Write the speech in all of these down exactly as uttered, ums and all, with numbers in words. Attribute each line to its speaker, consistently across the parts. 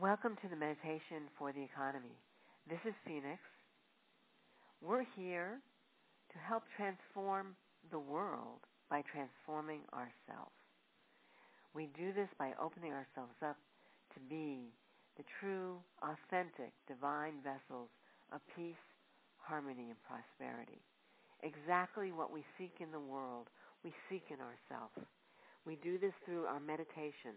Speaker 1: Welcome to the Meditation for the Economy. This is Phoenix. We're here to help transform the world by transforming ourselves. We do this by opening ourselves up to be the true, authentic, divine vessels of peace, harmony, and prosperity. Exactly what we seek in the world, we seek in ourselves. We do this through our meditation.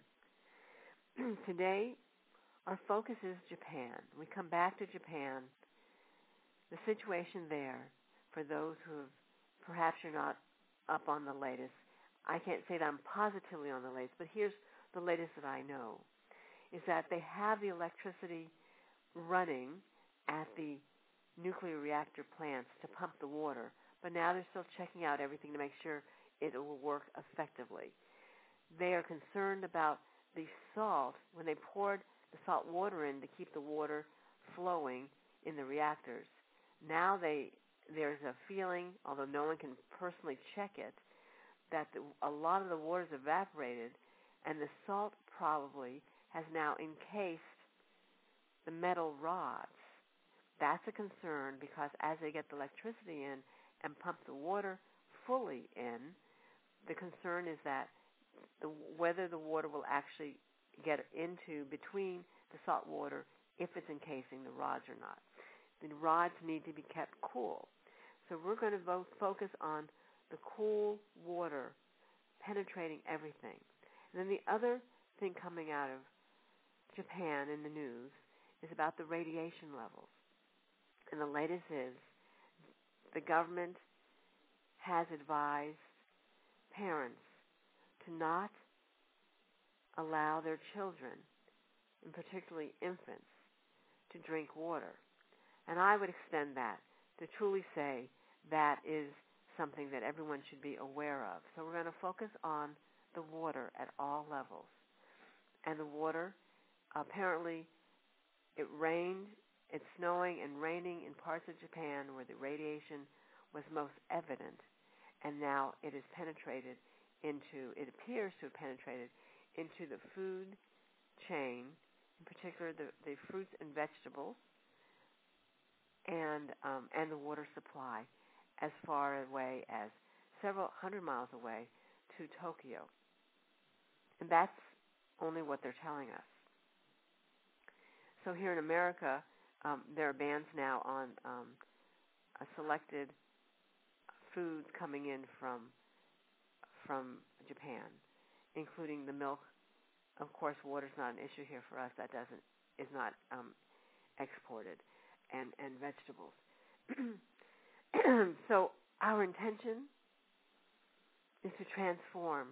Speaker 1: Today, our focus is Japan. We come back to Japan, the situation there, for those who have, perhaps you're not up on the latest. I can't say that I'm positively on the latest, but here's the latest that I know, is that they have the electricity running at the nuclear reactor plants to pump the water, but now they're still checking out everything to make sure it will work effectively. They are concerned about the salt. When they poured the salt water in to keep the water flowing in the reactors, now they there's a feeling, although no one can personally check it, that the, a lot of the water is evaporated, and the salt probably has now encased the metal rods. That's a concern because as they get the electricity in and pump the water fully in, the concern is that the, whether the water will actually get into between the salt water if it's encasing the rods or not. The rods need to be kept cool. So we're going to vo- focus on the cool water penetrating everything. And then the other thing coming out of Japan in the news is about the radiation levels. And the latest is the government has advised parents to not allow their children, and particularly infants, to drink water. And I would extend that to truly say that is something that everyone should be aware of. So we're going to focus on the water at all levels. And the water, apparently, it rained, it's snowing and raining in parts of Japan where the radiation was most evident, and now it has penetrated into, it appears to have penetrated into the food chain, in particular the, the fruits and vegetables, and um, and the water supply, as far away as several hundred miles away to Tokyo. And that's only what they're telling us. So here in America, um, there are bans now on um, a selected foods coming in from from Japan, including the milk. Of course, water's not an issue here for us. That doesn't is not um, exported, and and vegetables. So our intention is to transform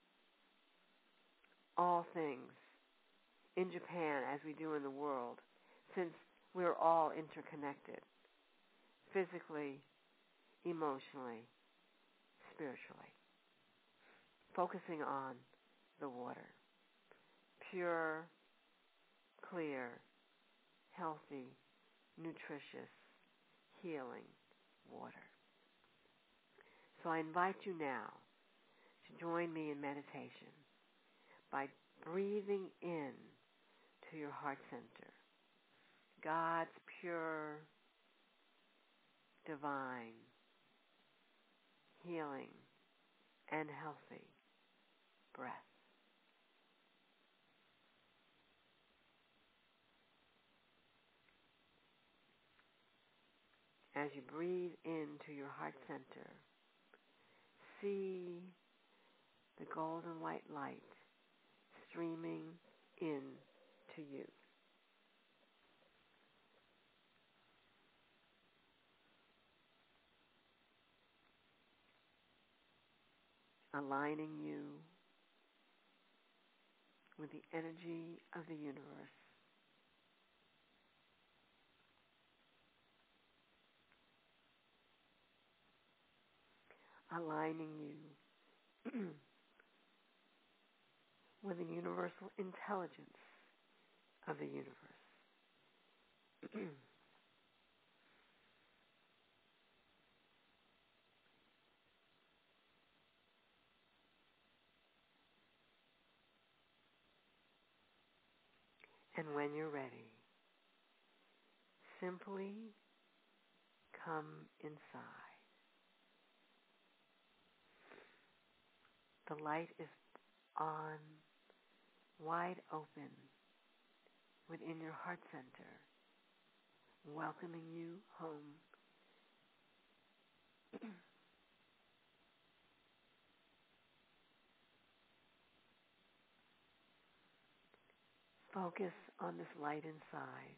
Speaker 1: all things in Japan as we do in the world, since we're all interconnected, physically, emotionally, spiritually. Focusing on the water. Pure, clear, healthy, nutritious, healing water. So I invite you now to join me in meditation by breathing in to your heart center, God's pure, divine, healing, and healthy breath. As you breathe into your heart center, see the golden white light streaming in to you. Aligning you with the energy of the universe. Aligning you with the universal intelligence of the universe. And when you're ready, simply come inside. The light is on, wide open, within your heart center, welcoming you home. Focus on this light inside.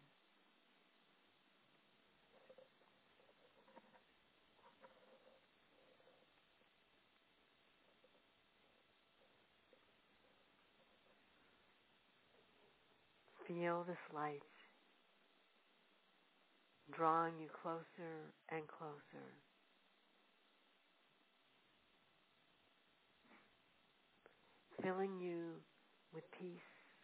Speaker 1: Feel this light drawing you closer and closer. Filling you with peace.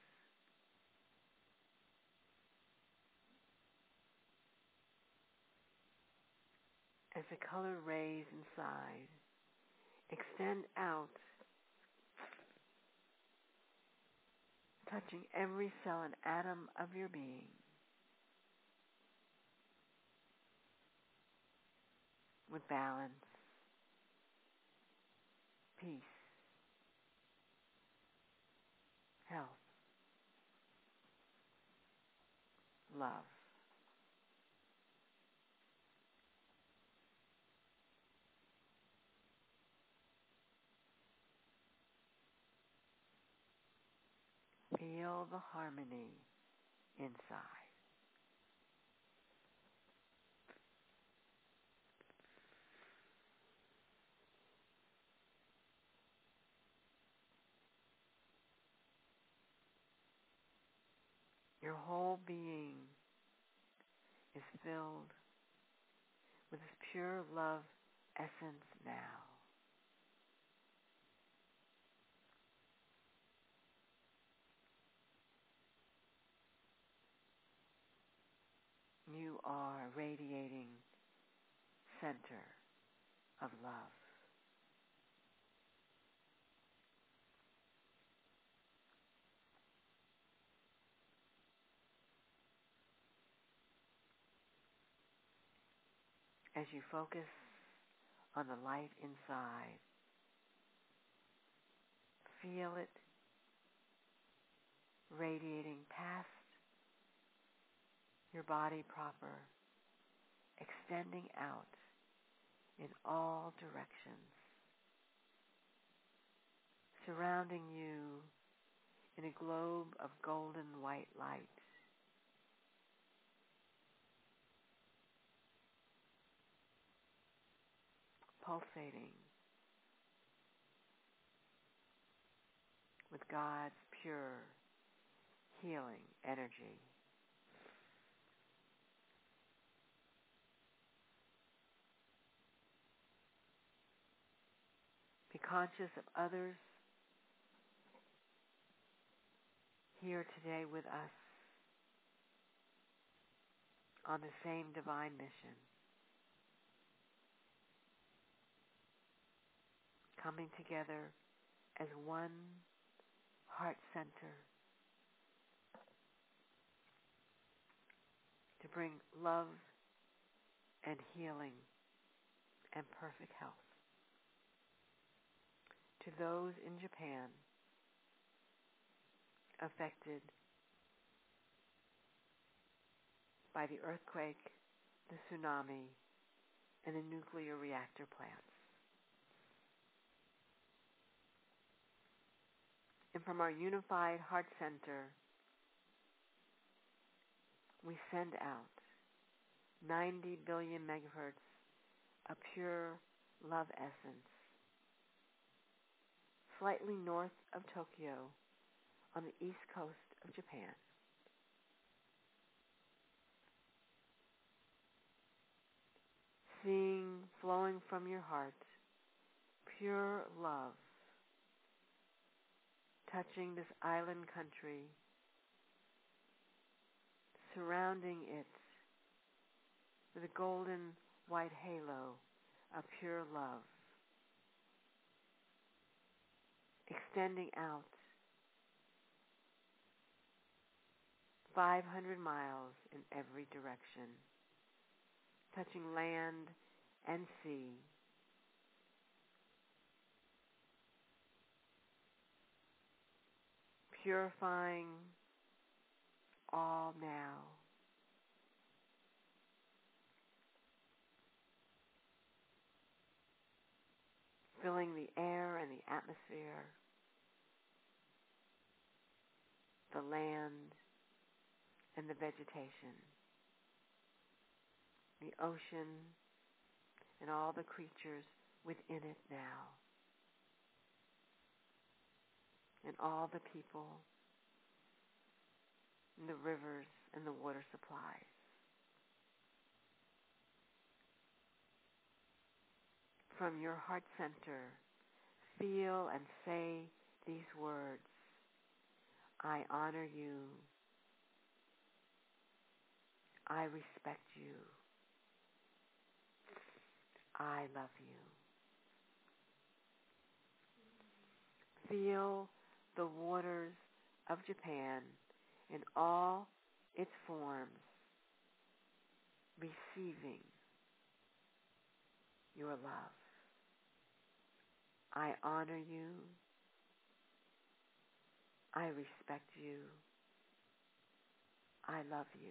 Speaker 1: As the colored rays inside extend out, touching every cell and atom of your being, with balance, peace, health, love. Feel the harmony inside. Your whole being is filled with this pure love essence now. You are a radiating center of love. As you focus on the light inside, feel it radiating past your body proper, extending out in all directions, surrounding you in a globe of golden white light. Pulsating with God's pure healing energy. Be conscious of others here today with us on the same divine mission, coming together as one heart center to bring love and healing and perfect health to those in Japan affected by the earthquake, the tsunami, and the nuclear reactor plants. And from our unified heart center, we send out ninety billion megahertz of pure love essence, slightly north of Tokyo, on the east coast of Japan. Seeing flowing from your heart pure love, touching this island country, surrounding it with a golden white halo of pure love, extending out five hundred miles in every direction, touching land and sea, purifying all now. Filling the air and the atmosphere, the land and the vegetation, the ocean and all the creatures within it now, and all the people, and the rivers and the water supplies. From your heart center, feel and say these words: I honor you. I respect you. I love you. Feel the waters of Japan in all its forms receiving your love. I honor you. I respect you. I love you.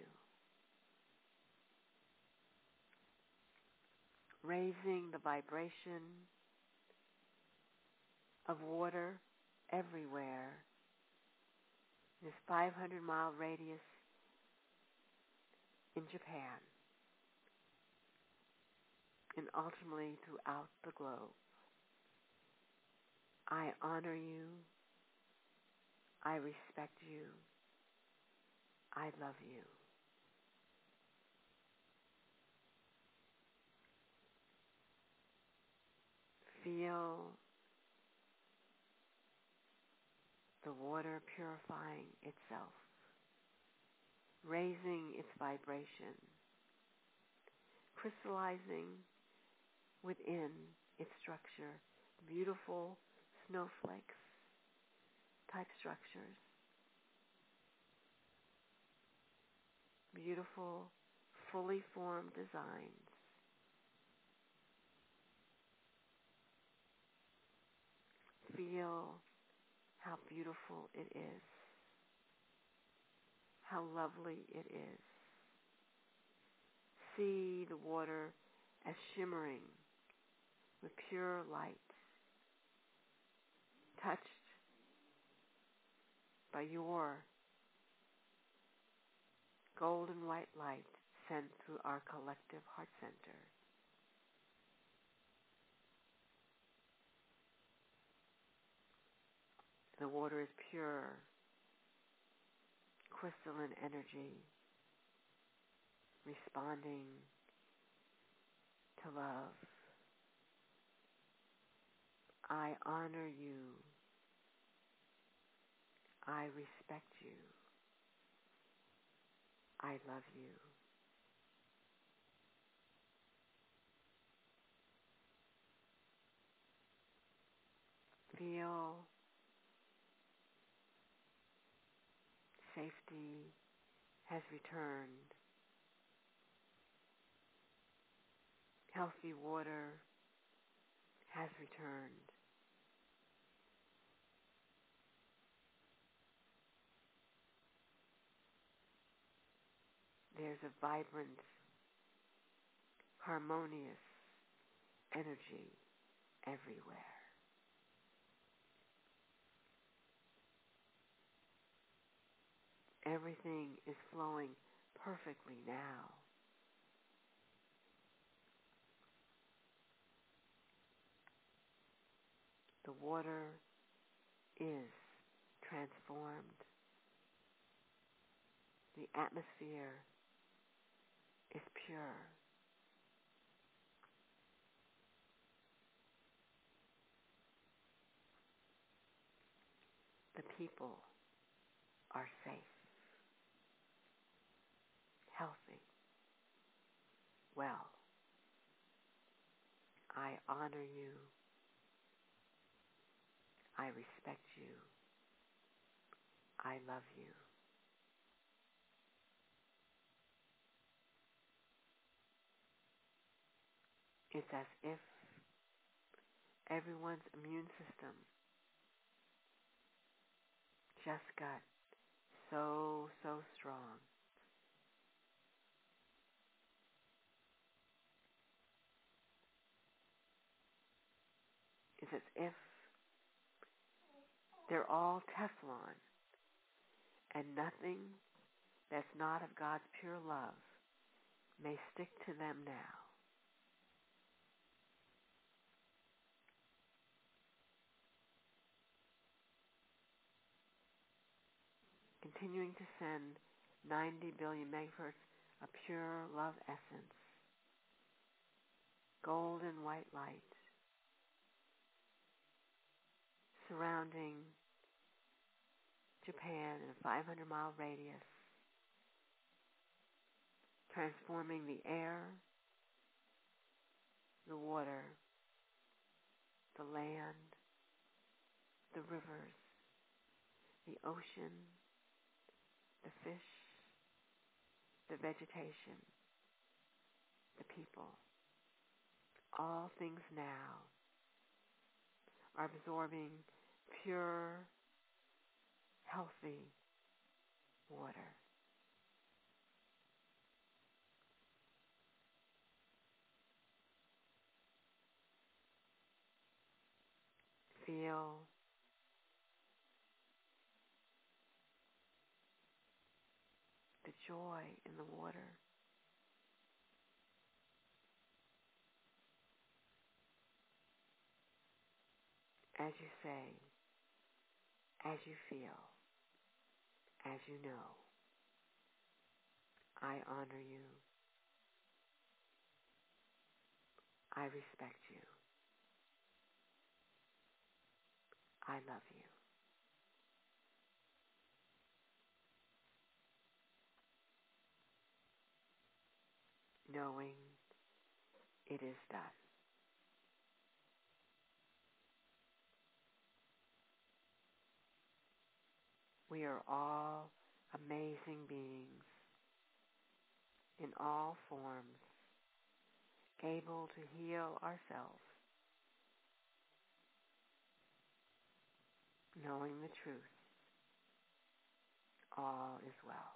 Speaker 1: Raising the vibration of water everywhere, this five hundred mile radius in Japan, and ultimately throughout the globe. I honor you. I respect you. I love you. Feel the water purifying itself, raising its vibration, crystallizing within its structure beautiful snowflakes type structures, beautiful fully formed designs. Feel how beautiful it is, how lovely it is. See the water as shimmering with pure light, touched by your golden white light sent through our collective heart center. The water is pure, crystalline energy, responding to love. I honor you. I respect you. I love you. Feel safety has returned. Healthy water has returned. There's a vibrant, harmonious energy everywhere. Everything is flowing perfectly now. The water is transformed. The atmosphere is pure. The people are safe, healthy, well. I honor you. I respect you. I love you. It's as if everyone's immune system just got so, so strong. It's as if they're all Teflon and nothing that's not of God's pure love may stick to them now. Continuing to send ninety billion megahertz of pure love essence, golden white light, surrounding Japan in a five hundred mile radius, transforming the air, the water, the land, the rivers, the ocean, the fish, the vegetation, the people. All things now are absorbing pure, healthy water. Feel the joy in the water. As you say, as you feel, as you know, I honor you. I respect you. I love you. Knowing it is done. We are all amazing beings in all forms, able to heal ourselves, knowing the truth. All is well.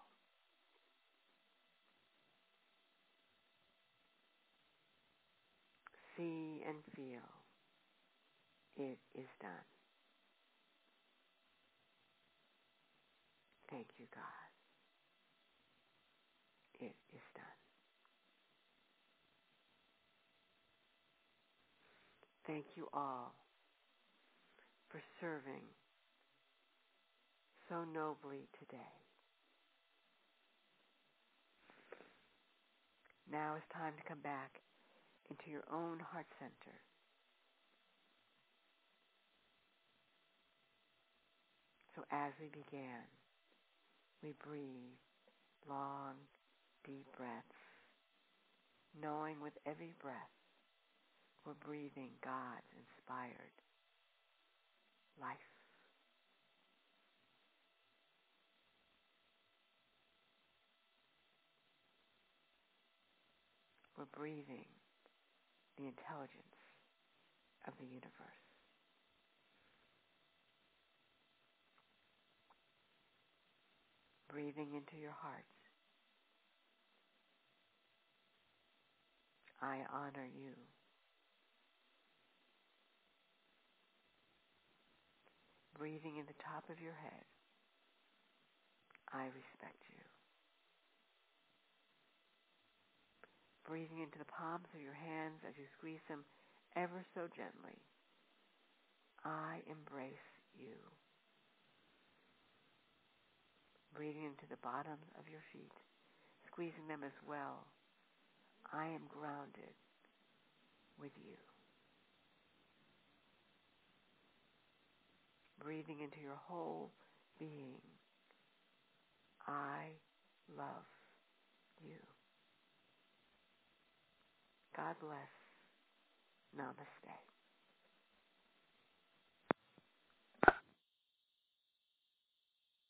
Speaker 1: See and feel. It is done. Thank you, God. It is done. Thank you all for serving so nobly today. Now it's time to come back into your own heart center. So as we began, we breathe long, deep breaths, knowing with every breath we're breathing God's inspired life. We're breathing the intelligence of the universe. Breathing into your heart. I honor you. Breathing in the top of your head. I respect you. Breathing into the palms of your hands as you squeeze them ever so gently. I embrace you. Breathing into the bottoms of your feet, squeezing them as well. I am grounded with you. Breathing into your whole being. I love you. God bless. Namaste.